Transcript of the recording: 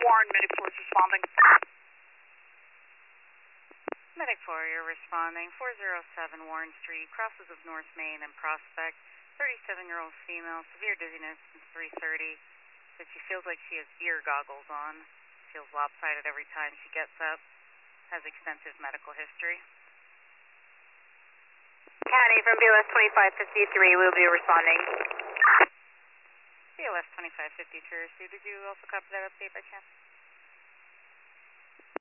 Warren, Medic 4 is responding. Medic 4, you're responding. 407 Warren Street, crosses of North Main and Prospect. 37-year-old female, severe dizziness since 3:30. Said she feels like she has ear goggles on. Feels lopsided every time she gets up. Has extensive medical history. County from BLS 2553, we'll be responding. BLS 2553, did you also copy that update by chance?